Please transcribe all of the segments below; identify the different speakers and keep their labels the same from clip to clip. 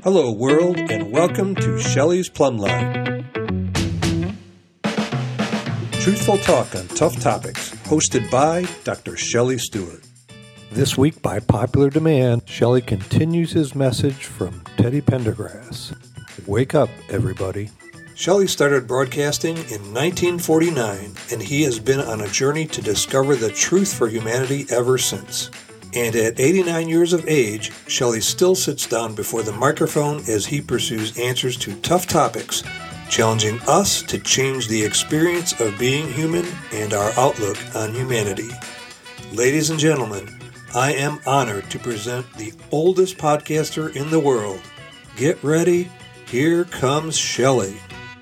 Speaker 1: Hello, world, and welcome to Shelley's Plumb Line. Truthful talk on tough topics, hosted by Dr. Shelley Stewart. This week, by popular demand, Shelley continues his message from Teddy Pendergrass. Wake up, everybody. Shelley started broadcasting in 1949, and he has been on a journey to discover the truth for humanity ever since. And at 89 years of age, Shelley still sits down before the microphone as he pursues answers to tough topics, challenging us to change the experience of being human and our outlook on humanity. Ladies and gentlemen, I am honored to present the oldest podcaster in the world. Get ready, here comes Shelley.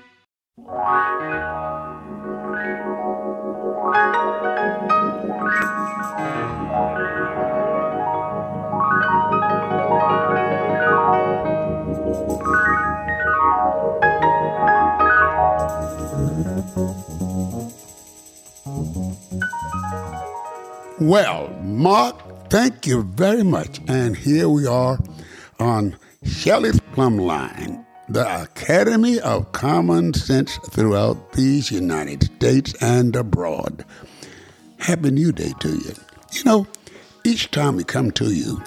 Speaker 2: Well, Mark, thank you very much. And here we are on Shelley's Plumb Line, the Academy of Common Sense throughout these United States and abroad. Happy New Day to you. You know, each time we come to you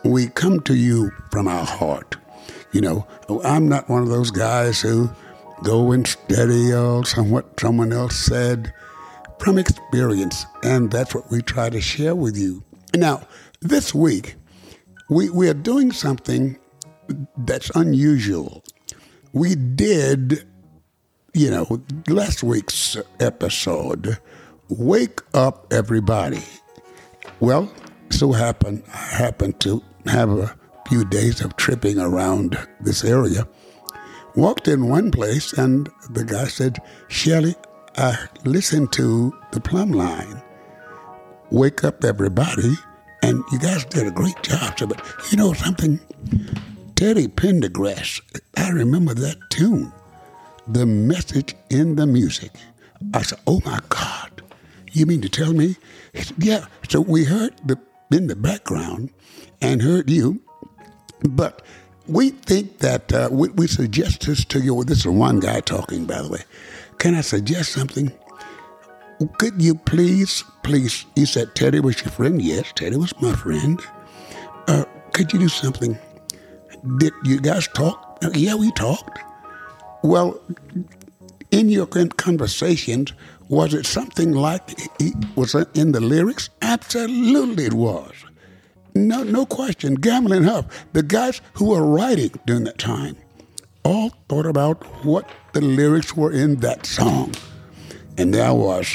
Speaker 2: from our heart. You know, I'm not one of those guys who go and study on what someone else said. From experience, and that's what we try to share with you. Now, this week, we are doing something that's unusual. We did, last week's episode, Wake Up Everybody. Well, I happened to have a few days of tripping around this area. Walked in one place, and the guy said, "Shelley, I listened to the Plumb Line, Wake Up Everybody, and you guys did a great job." So, but you know something? Teddy Pendergrass, I remember that tune, the message in the music. I said, "Oh my God, you mean to tell me?" He said, "Yeah." So we heard in the background and heard you, but we think that we suggest this to you. This is one guy talking, by the way. Can I suggest something? Could you please, you said Teddy was your friend. Yes, Teddy was my friend. Could you do something? Did you guys talk? Yeah, we talked. Well, in your conversations, was it something like, was it in the lyrics? Absolutely it was. No question. Gambling Huff, the guys who were writing during that time, all thought about what the lyrics were in that song. And there was,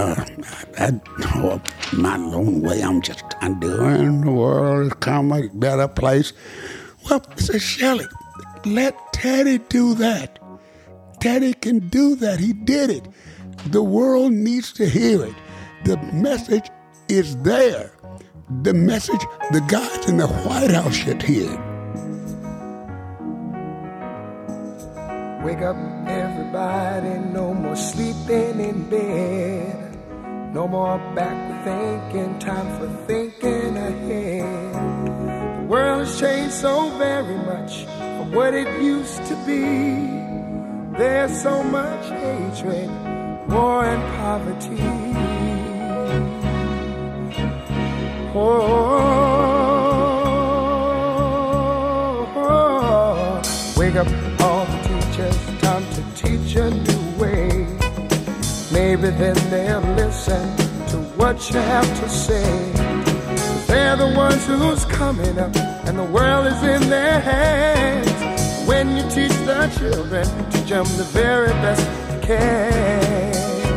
Speaker 2: my lone way, I'm doing the world has come a better place. Well, I said, "Shelley, let Teddy do that. Teddy can do that. He did it. The world needs to hear it. The message is there. The message the guys in the White House should hear."
Speaker 3: Wake up, everybody, no more sleeping in bed. No more backward thinking, time for thinking ahead. The world has changed so very much from what it used to be. There's so much hatred, war and poverty. Wake up, all the teachers, time to teach a new way. Maybe then they'll listen to what you have to say. They're the ones who's coming up, and the world is in their hands. When you teach the children, teach them the very best you can.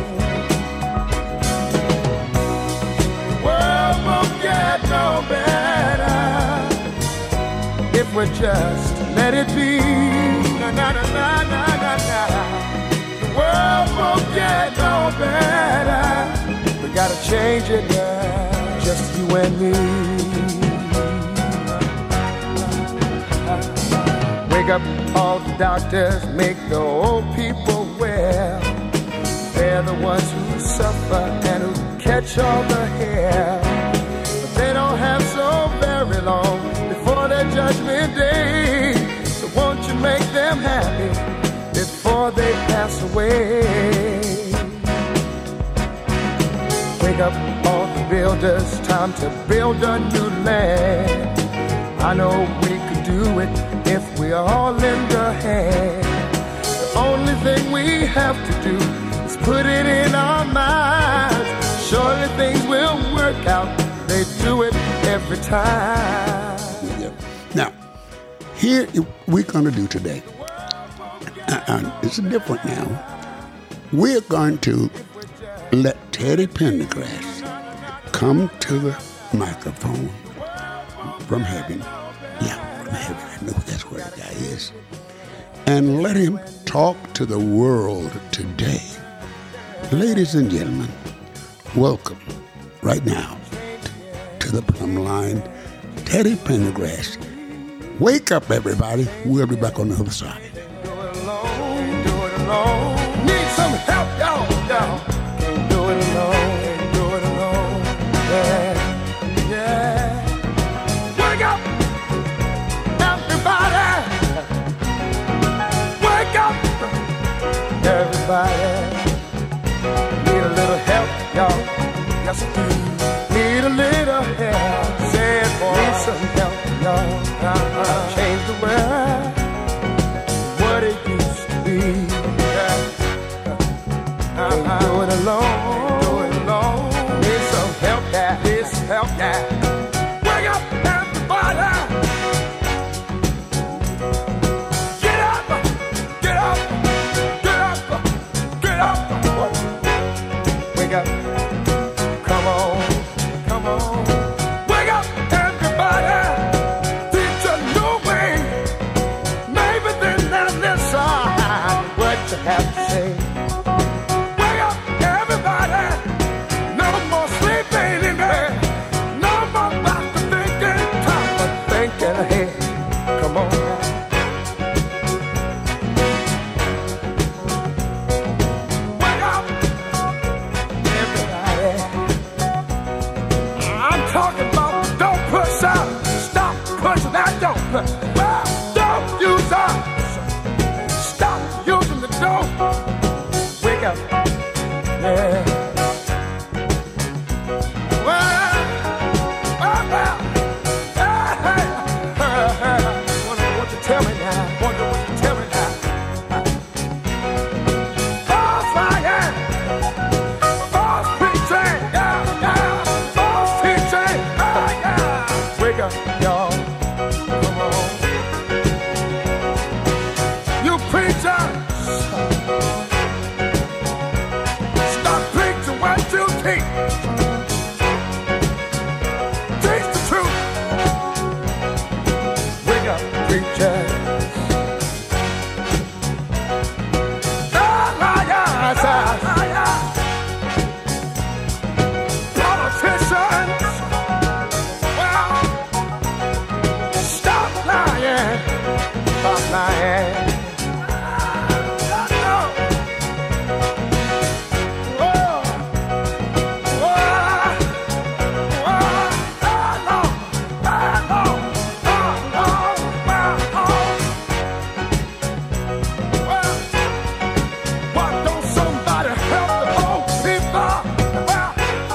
Speaker 3: The world won't get no better if we just let it be. Na na na na na na na. The world won't get no better. We gotta change it now, just you and me. Wake up, all the doctors, make the old people well. They're the ones who suffer and who catch all the hair. But they don't have so very long before their judgment day. So them happy before they pass away. Wake up all the builders, time to build a new land. I know we could do it if we all lend a hand. The only thing we have to do is put it in our minds. Surely things will work out. They do it every time.
Speaker 2: Now, here we're going to do today. It's different now. We're going to let Teddy Pendergrass come to the microphone from heaven. Yeah, from heaven. I know that's where the guy is. And let him talk to the world today. Ladies and gentlemen, welcome right now to the plumb line, Teddy Pendergrass. Wake up, everybody. We'll be back on the other side.
Speaker 3: Do it alone, do it alone. Need some help, y'all. Can't do it alone, can't do it alone. Yeah, yeah. Wake up, everybody. Wake up, everybody. Need a little help, y'all. Yes, I do. Need a little help. Say it, boy. Need some help, y'all. Change the world, what it used to be. Can't do it alone. Need some help, yeah. Need some help, yeah. Wake up, everybody. Get up, get up, get up, get up. Wake up. Come on, come on. Wake up, everybody. Teach a new way. Maybe then there's this side. What you have to say. Wake up, everybody. No more sleeping in bed. No more about the thinking. Time for thinking ahead. Come on. Wake up, everybody. I'm talking about don't push out. Stop pushing that don't push. Don't use us. Stop using the don't. Wake up. Yeah. Wonder what you tell me now. Wonder what you tell me now. False lying. False preaching. Yeah. False teaching. Yeah. Wake up, y'all. Come on. You preachers. Stop preaching what you teach. Teach the truth. Wake up, preachers. Liars. Politicians. Well, stop lying. Stop lying. Why don't somebody help the old people? Well,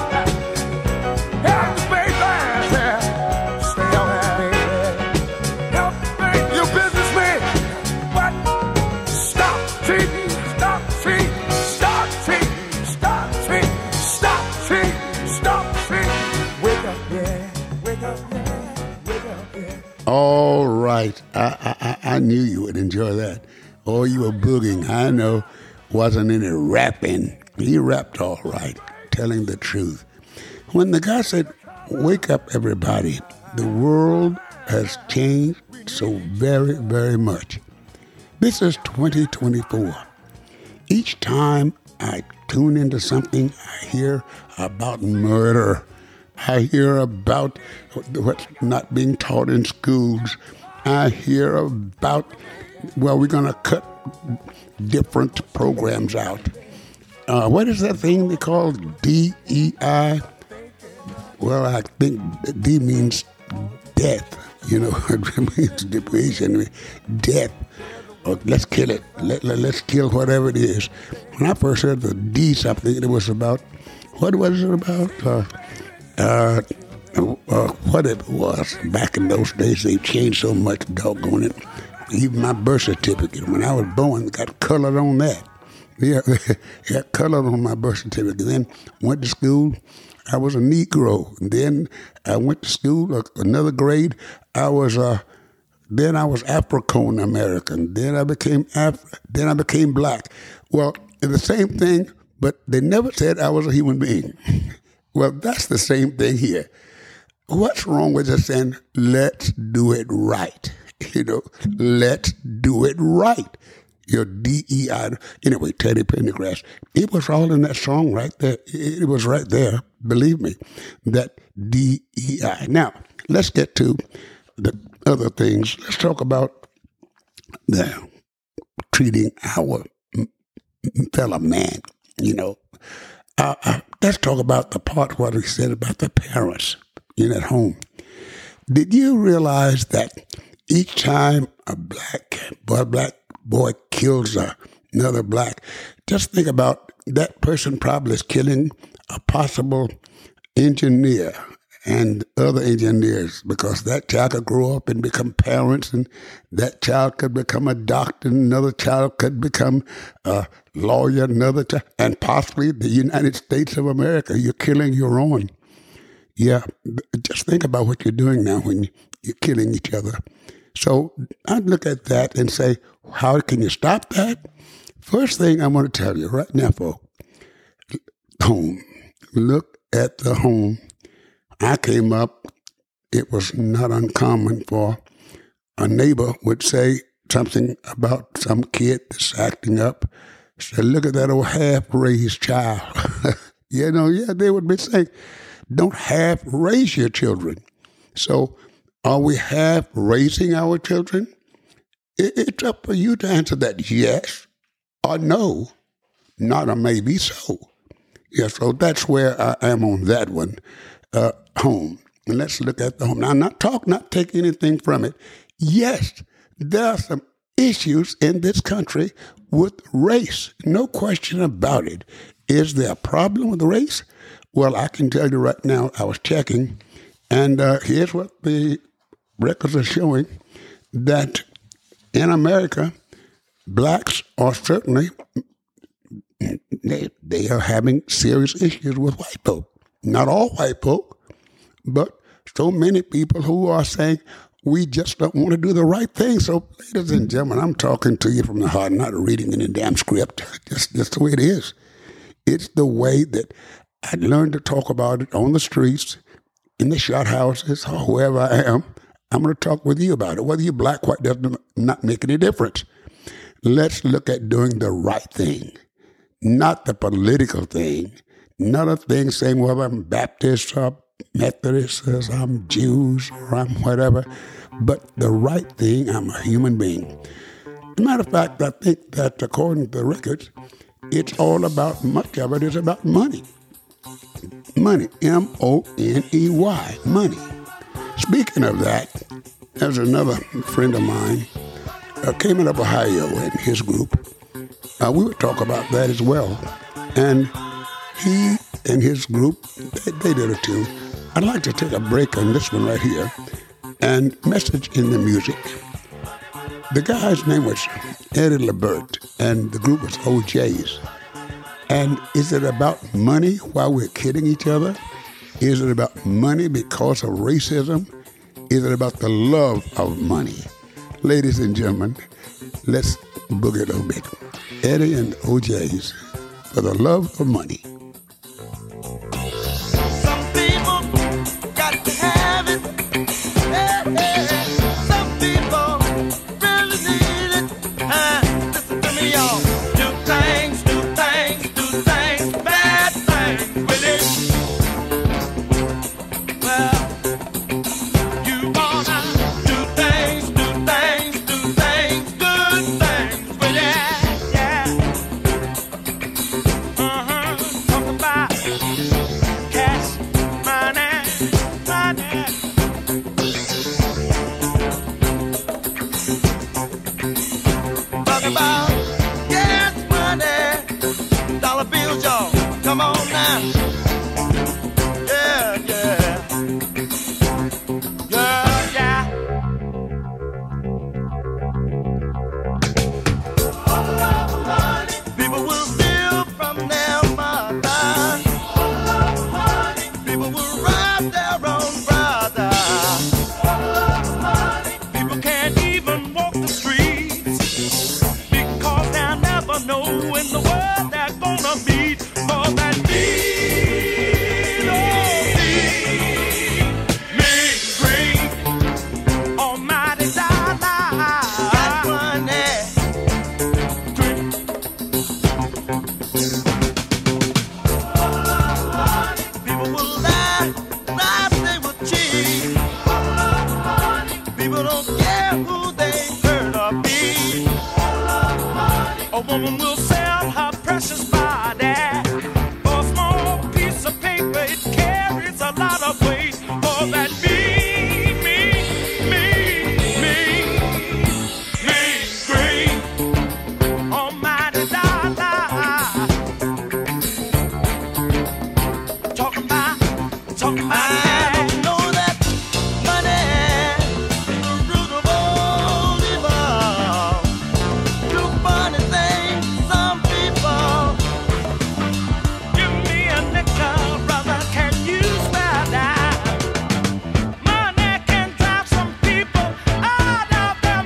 Speaker 3: help the babies. Stay on that baby. Help the baby. You businessmen. What? Stop cheating. Stop cheating. Stop cheating. Stop cheating. Stop cheating. Stop cheating. Wake up, yeah. Wake up, yeah. Wake up, yeah.
Speaker 2: All right. I knew you would enjoy that. Oh, you were booging. I know. Wasn't any rapping. He rapped all right, telling the truth. When the guy said, wake up, everybody, the world has changed so very, very much. This is 2024. Each time I tune into something, I hear about murder. I hear about what's not being taught in schools. I hear about, well, we're going to cut different programs out. What is that thing they call DEI? Well, I think D means death. You know, it means deprivation, death. or let's kill it. Let's kill whatever it is. When I first heard the D something, it was about, what was it about? What it was. Back in those days, they changed so much, doggone it. Even my birth certificate, when I was born, got colored on that. Yeah, got colored on my birth certificate. Then went to school. I was a Negro. And then I went to school, another grade. Then I was African American. Then I became black. Well, it's the same thing, but they never said I was a human being. Well, that's the same thing here. What's wrong with just saying, let's do it right? Let's do it right. Your DEI. Anyway, Teddy Pendergrass. It was all in that song right there. It was right there. Believe me, that DEI. Now, let's get to the other things. Let's talk about the treating our fellow man. Let's talk about the part what he said about the parents at home. Did you realize that each time a black boy kills another black, just think about that person probably is killing a possible engineer and other engineers, because that child could grow up and become parents, and that child could become a doctor, and another child could become a lawyer, another child, and possibly the United States of America. You're killing your own. Yeah, just think about what you're doing now when you're killing each other. So I'd look at that and say, how can you stop that? First thing I want to tell you right now, folks, home. Look at the home. I came up, it was not uncommon for a neighbor would say something about some kid that's acting up. Say, look at that old half-raised child. They would be saying, don't half-raise your children. So are we half-raising our children? It's up for you to answer that yes or no, not a maybe so. Yeah, so that's where I am on that one. Home. And let's look at the home. Now, not take anything from it. Yes, there are some issues in this country with race. No question about it. Is there a problem with race? Well, I can tell you right now, I was checking, and here's what the records are showing, that in America, blacks are certainly, they are having serious issues with white folk. Not all white folk, but so many people who are saying, we just don't want to do the right thing. So, ladies and gentlemen, I'm talking to you from the heart, not reading any damn script. Just the way it is. It's the way that I learned to talk about it on the streets, in the shot houses, or wherever I am. I'm going to talk with you about it. Whether you're black, white, does not make any difference. Let's look at doing the right thing, not the political thing. Not a thing saying, well, I'm Baptist or Methodist, or I'm Jews, or I'm whatever. But the right thing, I'm a human being. As a matter of fact, I think that according to the records, it's all about, much of it is about money. Money, M-O-N-E-Y, money. Speaking of that, there's another friend of mine, came out of Ohio and his group. We would talk about that as well. And he and his group, they did it too. I'd like to take a break on this one right here and message in the music. The guy's name was Eddie LeBert, and the group was OJs. And is it about money while we're kidding each other? Is it about money because of racism? Is it about the love of money? Ladies and gentlemen, let's boogie a little bit. Eddie and OJs, for the love of money.
Speaker 4: Some people got to have it. Some people really need it. Listen to me, y'all. Do things, bad things with it. Well, you wanna do things, good things with it. Yeah. Talk about cash, money. Come on now. Yeah, yeah. Yeah, yeah. People will steal from their mother. People will rob their own brother. People can't even walk the streets because they'll never know in the world they're gonna meet. For that need, oh, need green, almighty dollar. That money. People will lie, they will cheat. People don't care who they hurt or beat. A woman will sell her precious body for a small piece of paper. It carries a lot of weight. For that green, almighty dollar. Talking about. I don't know that money is the root of all evil. You funny thing, some people. Give me a nickel, brother, can you spare that? Money can drive some people out of their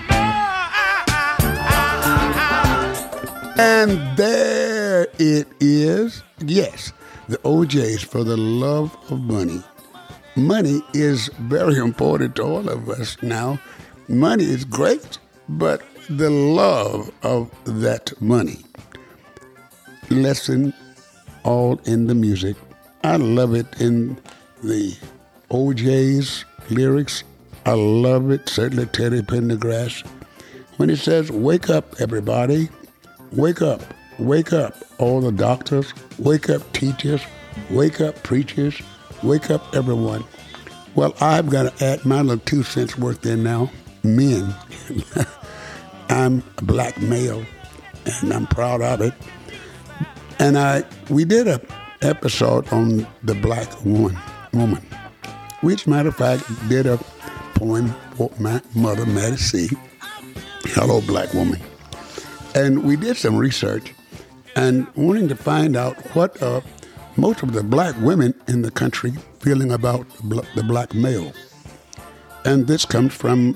Speaker 4: mind.
Speaker 2: And there it is. Yes, the OJs for the love of money. Money is very important to all of us now. Money is great, but the love of that money. Lesson all in the music. I love it in the OJ's lyrics. I love it, certainly Teddy Pendergrass. When he says, wake up, everybody. Wake up, wake up, all the doctors. Wake up, teachers. Wake up, preachers. Wake up, everyone. Well, I've got to add my little 2 cents worth in now. Men. I'm a black male, and I'm proud of it. And we did an episode on the black woman, which, matter of fact, did a poem for my mother, Mattie C. Hello, black woman. And we did some research and wanting to find out what most of the black women in the country feeling about the black male. And this comes from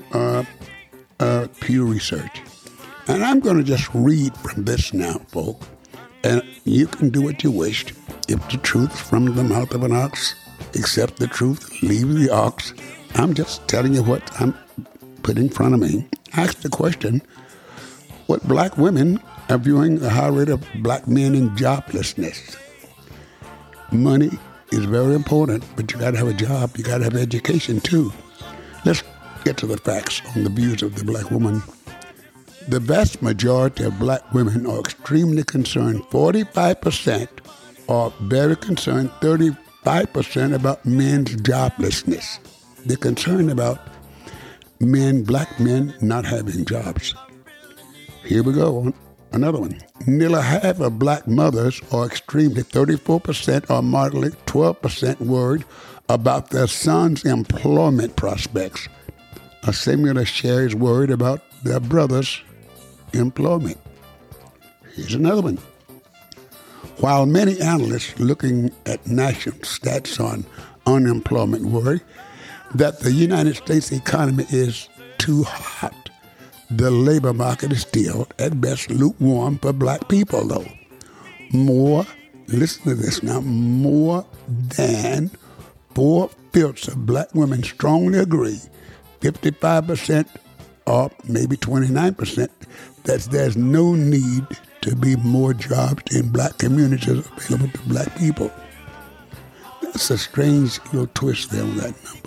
Speaker 2: Pew Research. And I'm going to just read from this now, folks. And you can do what you wish. If the truth from the mouth of an ox, accept the truth, leave the ox. I'm just telling you what I'm putting in front of me. Ask the question, what black women are viewing the high rate of black men in joblessness. Money is very important, but you got to have a job. You got to have education, too. Let's get to the facts on the views of the black woman. The vast majority of black women are extremely concerned. 45% are very concerned. 35% about men's joblessness. They're concerned about black men not having jobs. Here we go. Another one. Nearly half of black mothers are extremely, 34% are moderately, 12% worried about their sons' employment prospects. A similar share is worried about their brothers' employment. Here's another one. While many analysts looking at national stats on unemployment worry that the United States economy is too hot, the labor market is still, at best, lukewarm for black people, though. Listen to this now, more than 4/5 of black women strongly agree, 55% or maybe 29%, that there's no need to be more jobs in black communities available to black people. That's a strange little twist there on that number.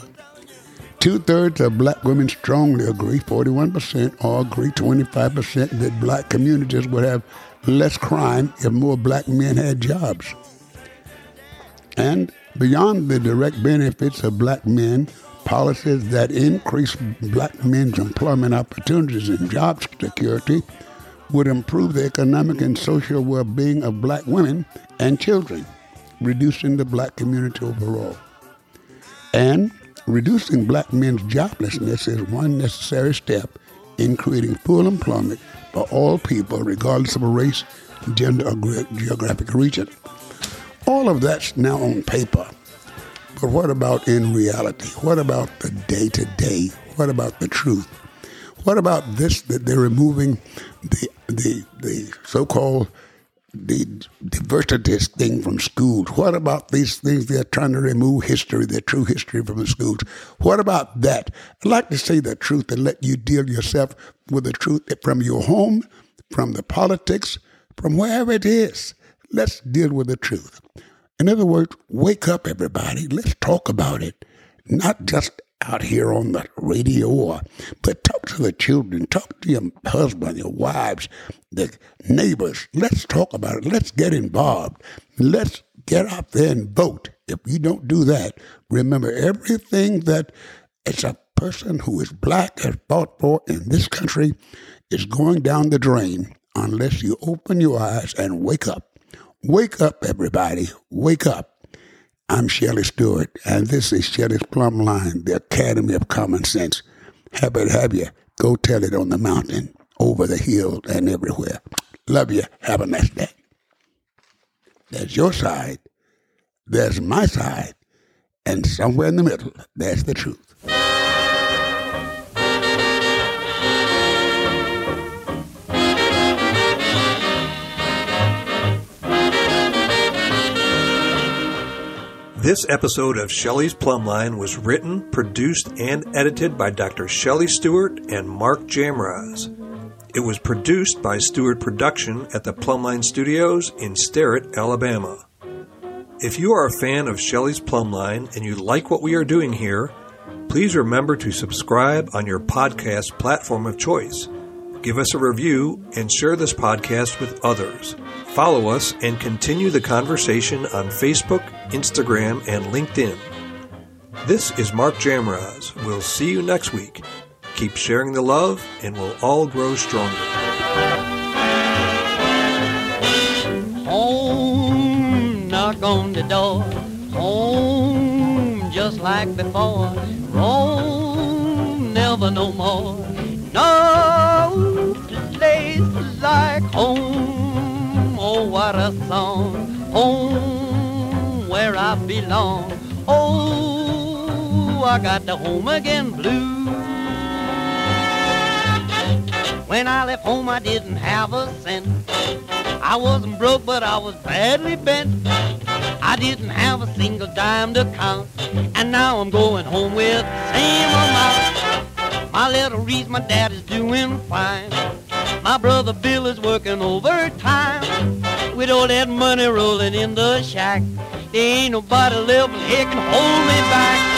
Speaker 2: 2/3 of black women strongly agree, 41%, or agree 25% that black communities would have less crime if more black men had jobs. And beyond the direct benefits of black men, policies that increase black men's employment opportunities and job security would improve the economic and social well-being of black women and children. reducing the black community overall. And reducing black men's joblessness is one necessary step in creating full employment for all people, regardless of a race, gender, or geographic region. All of that's now on paper. But what about in reality? What about the day-to-day? What about the truth? What about this, that they're removing the so-called the diversity thing from schools? What about these things they're trying to remove history, their true history from the schools? What about that? I'd like to say the truth and let you deal yourself with the truth from your home, from the politics, from wherever it is. Let's deal with the truth. In other words, wake up, everybody. Let's talk about it. Not just out here on the radio, but talk to the children, talk to your husband, your wives, the neighbors. Let's talk about it. Let's get involved. Let's get out there and vote. If you don't do that, remember everything that it's a person who is black has fought for in this country is going down the drain unless you open your eyes and wake up. Wake up, everybody. Wake up. I'm Shelley Stewart, and this is Shelley's Plumb Line, the Academy of Common Sense. Happy to have you. Go tell it on the mountain, over the hill, and everywhere. Love you. Have a nice day. There's your side. There's my side. And somewhere in the middle, there's the truth.
Speaker 1: This episode of Shelley's Plumb Line was written, produced, and edited by Dr. Shelley Stewart and Mark Jamraz. It was produced by Stewart Production at the Plumb Line Studios in Sterrett, Alabama. If you are a fan of Shelley's Plumb Line and you like what we are doing here, please remember to subscribe on your podcast platform of choice. Give us a review and share this podcast with others. Follow us and continue the conversation on Facebook, Instagram, and LinkedIn. This is Mark Jamraz. We'll see you next week. Keep sharing the love, and we'll all grow stronger.
Speaker 4: Home, knock on the door. Home, just like before. Home, never no more. No place like home. Oh, what a song. Home, where I belong. Oh, I got the home again blues. When I left home, I didn't have a cent. I wasn't broke, but I was badly bent. I didn't have a single dime to count. And now I'm going home with the same amount. My little Reese, my dad is doing fine. My brother Bill is working overtime. With all that money rolling in the shack, there ain't nobody left that can hold me back.